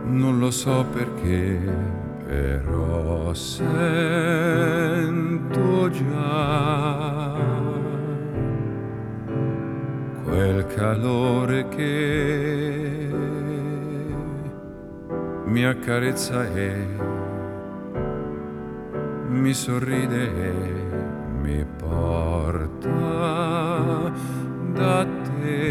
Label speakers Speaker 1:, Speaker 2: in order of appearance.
Speaker 1: Non lo so perché, però sento già quel calore che mi accarezza e mi sorride e mi porta da te.